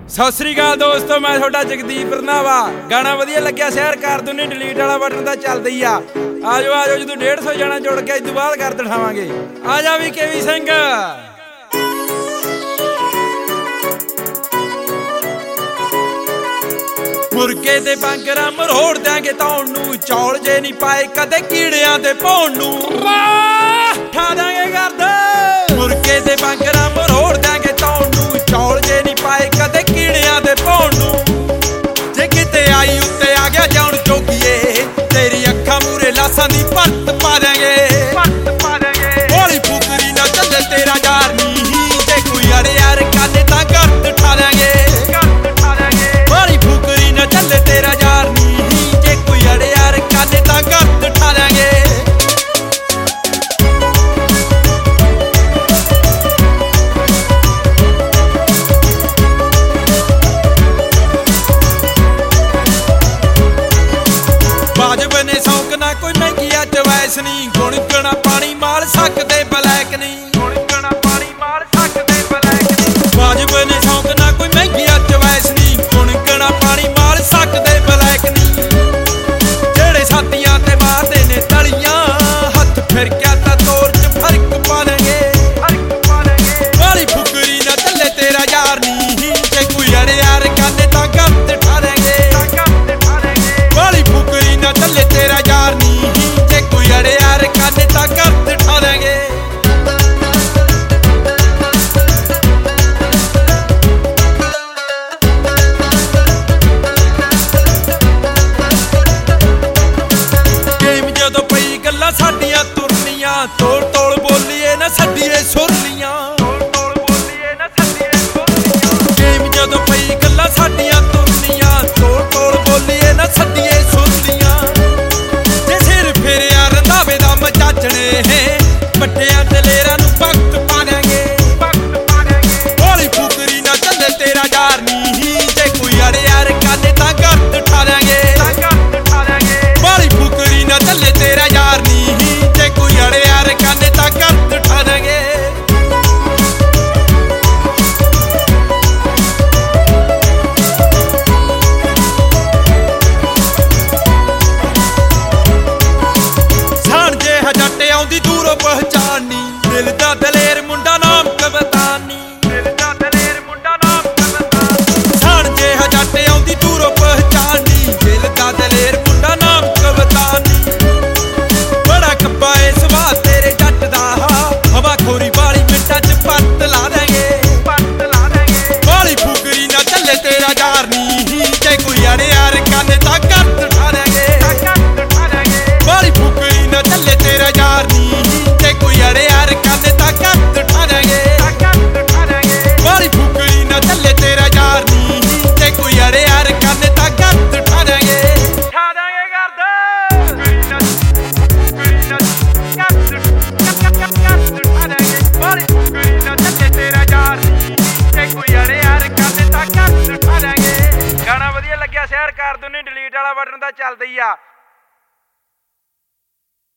ਸਤਿ ਸ੍ਰੀ ਅਕਾਲ ਦੋਸਤੋ, ਮੈਂ ਤੁਹਾਡਾ ਜਗਦੀਪ ਰੰਧਾਵਾ। ਗਾਣਾ ਵਧੀਆ ਲੱਗਿਆ ਸ਼ੇਅਰ ਕਰ ਦੋ, ਨਹੀਂ ਡਿਲੀਟ ਵਾਲਾ ਬਟਨ ਤਾਂ ਚੱਲਦਾ ਹੀ ਆ। ਆਜੋ ਆਜੋ, ਜਦੋਂ 150 ਜਾਣਾ ਜੁੜ ਕੇ ਇਸ ਤੋਂ ਬਾਅਦ ਕਰ ਦਿਖਾਵਾਂਗੇ। ਆ ਜਾ ਵੀ ਕੇਵੀ ਸਿੰਘ। ਮੁਰਗੇ ਤੇ ਬਾਂਗਰਾਂ ਮਰੋੜ ਦਿਆਂਗੇ ਤੌਣ ਨੂੰ, ਚੌਲ ਜੇ ਨਹੀਂ ਪਾਏ ਕਦੇ ਕੀੜਿਆਂ ਦੇ ਭੌਣ ਨੂੰ। ਠਾ ਦਾਂਗੇ ਗਰਦ ਮੁਰਗੇ ਤੇ ਬਾਂਗਰਾਂ ਮਰੋੜ ਦਿਆਂਗੇ ਤੌਣ ਨੂੰ, ਚੌਲ ਜੇ ਨਹੀਂ ਪਾਏ ਕਦੇ ਕੀੜਿਆਂ ਦੇ ਭੌਣ ਨੂੰ। ਜੇ ਕਿਤੇ ਆਈ ਉੱਤੇ ਆ ਗਿਆ ਜਾਣ ਜੋਗੀਏ, ਤੇਰੀ ਅੱਖਾਂ ਮੂਰੇ ਲਾਸਾਂ ਦੀ ਭਰਤ ਪਾ ਦਿਆਂਗੇ। ਹੌਲੀ ਫੁਕਰੀ ਨਾ ਚੱਲੇ ਤੇਰਾ ਯਾਰ ਨੀ, ਜੇ ਕੋਈ ਅੜੇ ਯਾਰ ਕਾਨੇ ਤਾਂ ਗਰਦ ਠਾ ਦਿਆਂਗੇ। ਹੌਲੀ ਫੁਕਰੀ ਨਾ ਚੱਲੇ ਤੇਰਾ ਯਾਰ ਨੀ, ਜੇ ਕੋਈ ਅੜੇ ਯਾਰ ਕਾਨੇ ਤਾਂ ਗਰਦ ਠਾ ਦਿਆਂਗੇ। ਵਾਜਬ ਨੇ ਸੌਂਕ ਨਾ ਕੋਈ ਮਹਿੰਗੀਆ ਚਵੈਸ ਨੀ, ਗੁਣਗਣਾ ਪਾਣੀ ਮਾਲ ਸਕਦੇ ਬਲੈਕ ਨੀ। ਵਾਜਬ ਨੇ ਸੌਂਕ ਨਾ ਕੋਈ ਮਹਿੰਗੀਆ ਚਵੈਸ ਨੀ, ਗੁਣਗਣਾ ਪਾਣੀ ਮਾਲ ਸਕਦੇ ਬਲੈਕ ਨੀ। ਜਿਹੜੇ ਸਾਥੀਆਂ ਤੇ ਮਾਰਦੇ ਨੇ ਤਲੀਆਂ, ਹੱਥ ਫਿਰ ਗਿਆ ਤਾਂ ਤੋਰ ਚ ਫਰਕ ਪਾ ਦੇਂਗੇ। ਵਾਲੀ ਫੁਕਰੀ ਨਾ ਚੱਲੇ ਤੇਰਾ ਯਾਰ ਨੀ, ਜੇ ਕੋਈ ਅੜੇ ਯਾਰ ਕਾਨੇ ਤਾਂ ਗਰਦ ਠਾ ਦੇਂਗੇ। ਵਾਲੀ ਫੁਕਰੀ ਨਾ ਚੱਲੇ ਤੇਰਾ ਯਾਰ ਨੀ, ਜੇ ਕੋਈ ਅੜੇ ਯਾਰ ਕਾਨੇ ਤਾਂ ਗਰਦ ਠਾ ਦੇਂਗੇ। ਗੇਮ ਜਦੋਂ ਪਈ ਗੱਲਾਂ ਸਾਡੀਆਂ ਤੁਰਨੀਆਂ, ਤੋਲ ਤੋਲ ਬੋਲੀਏ ਨਾ ਛੱਡੀਏ ਸੁਰਲੀਆਂ। ਗੇਮ ਜਦੋਂ ਪਈ ਗੱਲਾਂ ਸਾਡੀਆਂ ਤੁਰਨੀਆਂ, ਤੋਲ ਤੋਲ ਬੋਲੀਏ ਨਾ ਛੱਡੀਏ ਸੁਰਲੀਆਂ। ਜੇ ਸਿਰ ਫੇਰਿਆ ਰੰਧਾਵੇ ਦਾ ਮਚਾਚਣੇ, ਵੱਡਿਆਂ ਦਲੇਰਾਂ ਨੂੰ ਵਕਤ ਪਾ ਦਿਆਂਗੇ। ਹੌਲੀ ਫੁਕਰੀ ਨਾ ਚੱਲੇ ਤੇਰਾ ਯਾਰ ਨੀ, ਜੇ ਕੋਈ ਅੜੇ ਯਾਰ ਕਾਨੇ ਤਾਂ ਗਰਦ ਠਾ ਦਿਆਂਗੇ। ਹੌਲੀ ਫੁਕਰੀ ਨਾ ਚੱਲੇ ਤੇਰਾ ਯਾਰ ਨੀ, ਜੇ ਕੋਈ ਅੜੇ ਯਾਰ ਕਾਨੇ ਤਾਂ ਗਰਦ ਠਾ ਦਿਆਂਗੇ। ਜੱਟ ਆਉਂਦੀ ਦੂਰੋਂ ਪਹਿਚਾਨੀ, ਦਿਲ ਦਾ ਦਲੇਰ ਮੁੰਡਾ ਨਾਮ ਕਵਤਾਨੀ। ਸਾਣ ਜਿਹਾ ਜੱਟ ਆਉਂਦੀ ਦੂਰੋਂ ਪਹਿਚਾਨੀ, ਦਿਲ ਦਾ ਦਲੇਰ ਮੁੰਡਾ ਨਾਮ ਕਵਤਾਨੀ। ਬੜਾ ਕੱਬਾ ਏ ਸੁਭਾਅ ਤੇਰੇ ਜੱਟ ਦਾ, ਹਵਾ ਖੋਰੀ ਵਾਲੀ ਮਿੰਟਾਂ ਚ ਪੱਟ ਲਾ ਦੇਂਗੇ। ਵਾਲੀ ਫੁਕਰੀ ਨਾ ਚੱਲੇ ਤੇਰਾ ਯਾਰ ਨੀ, ਜੇ ਕੋਈ ਅੜੇ ਯਾਰ ਕਾਨੇ ਤਾਂ ਗਰਦ ਠਾ ਦੇਂਗੇ। ਵਾਲੀ ਫੁਕਰੀ ਨਾ ਚੱਲੇ ਤੇਰਾ ਯਾਰ ਨੀ, ਜੇ ਕੋਈ ਅੜੇ ਯਾਰ ਕਾਨੇ ਤਾਂ ਗਰਦ ਠਾ ਦੇਂਗੇ। ਵਾਲੀ ਫੁਕਰੀ ਨਾ ਚੱਲੇ ਤੇਰਾ ਯਾਰ ਨੀ, ਜੇ ਕੋਈ ਅੜੇ ਯਾਰ ਕਾਨੇ ਤਾਂ ਗਰਦ ਠਾ ਦੇਂਗੇ। ਠਾ ਦਾਂਗੇ ਗਰਦ। ਵਾਲੀ ਫੁਕਰੀ ਨਾ ਚੱਲੇ ਤੇਰਾ ਯਾਰ ਨੀ, ਜੇ ਕੋਈ ਅੜੇ ਯਾਰ ਕਾਨੇ ਤਾਂ ਗਰਦ ਠਾ ਦੇਂਗੇ। ਗਾਣਾ ਵਧੀਆ ਲੱਗਿਆ ਸ਼ੇਅਰ ਕਰ ਦੋ, ਨਹੀਂ ਡਿਲੀਟ ਵਾਲਾ ਬਟਨ ਤਾਂ ਚੱਲਦਾ ਹੀ ਆ।